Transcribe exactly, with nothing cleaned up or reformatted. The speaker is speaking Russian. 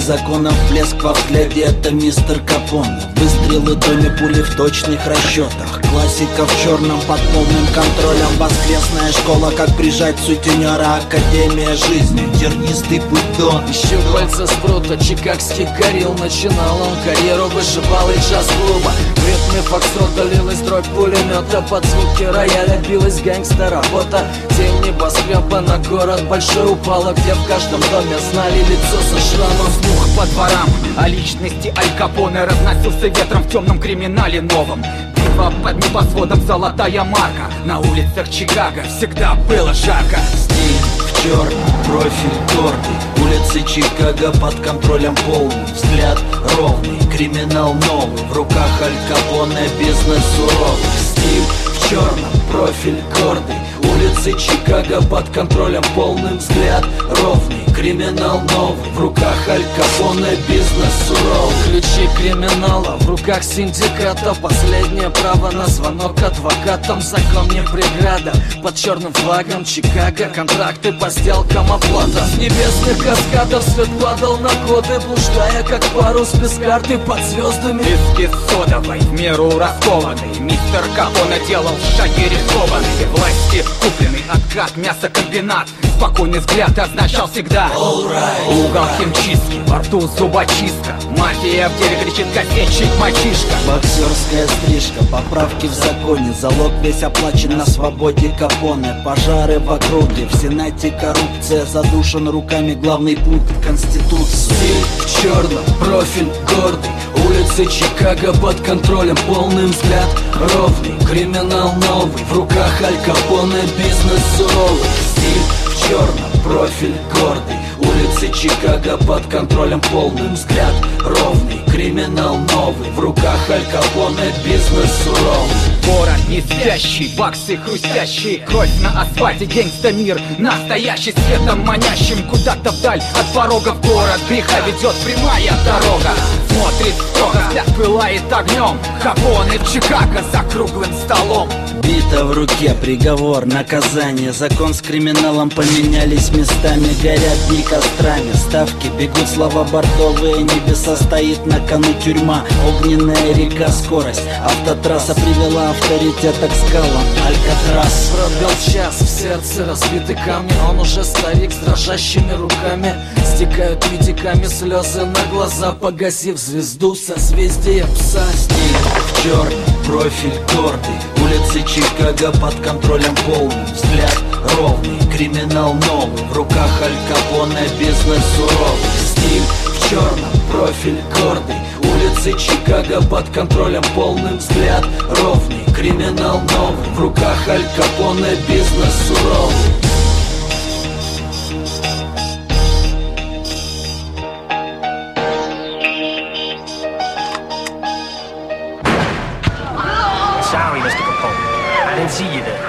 законов, блеск во взгляде, это мистер Капоне. Выстрелы, доме, пули в точных расчетах. Классика в черном под полным контролем. Воскресная школа, как прижать сутенера. Академия жизни, тернистый путь до щупальца спрута, чикагский горилл. Начинал он карьеру вышибалой джаз-клуба. В ритме фокстрота лилась дробь пулемета. Под звуки рояля билась гангстер-работа. Тень небоскреба на город большой упала, где в каждом доме знали лицо со шрамом. Слух по дворам о личности Аль Капоне разносился ветром в темном криминале новом. Битва под небосводом, золотая марка. На улицах Чикаго всегда было жарко. Стиль в черном, профиль гордый. Улицы Чикаго под контролем полным. Взгляд ровный, криминал новый. В руках Аль Капоне, бизнес суровый. Стиль в черном, профиль гордый. Улицы Чикаго под контролем полным. Взгляд ровный, криминал новый. В руках Аль Капоне, бизнес суровый. Ключи криминала в руках синдиката. Последнее право на звонок адвокатам. Закон не преграда. Под черным флагом Чикаго контракты по сделкам, оплата. С небесных каскадов свет падал на коды, блуждая как парус без карты под звездами. Виски содовой, в меру раскованный. Мистер Капоне делал шаги рискованные. Власти купленный откат, мясокомбинат. Спокойный взгляд означал всегда Alright. Угол химчистки, во рту зубочистка. Мафия в деле кричит косячий мальчишка. Боксерская стрижка, поправки в законе. Залог весь оплачен на свободе Капоне. Пожары в округе, в Сенате коррупция. Задушен руками главный пункт Конституции. Стиль в черном, профиль гордый. Улицы Чикаго под контролем, полный взгляд ровный. Криминал новый, в руках Аль Капоне, бизнес суровый. Стиль в черном, профиль гордый. Улицы Чикаго под контролем, полным взгляд ровный. Криминал новый, в руках Аль Капоне, бизнес суровый. Город не спящий, баксы хрустящие. Кровь на асфальте, гангста-мир настоящий, светом манящим куда-то вдаль. От порога в город греха ведет прямая дорога. Смотрит строго, взгляд пылает огнем. Капоне в Чикаго за круглым столом. Бита в руке, приговор, наказание. Закон с криминалом поменялись местами. Горят дни кострами, ставки бегут слова бордовые. Небеса, стоит на кону тюрьма. Огненная река, скорость, автотрасса привела авторитета к скалам. Алькатрас. Пробил час, в сердце разбиты камни. Он уже старик с дрожащими руками. Стекают медиками слезы на глаза, погасив звезду созвездия пса. Стиль в черном, профиль гордый. Улицы Чикаго под контролем полным. Взгляд ровный, криминал новый. В руках Аль Капоне, бизнес суровый. Стиль в черном, профиль гордый. Улицы Чикаго под контролем полным. Взгляд ровный, криминал новый. В руках Аль Капоне, бизнес суровый. Sorry, Mister Capone. I didn't see you there.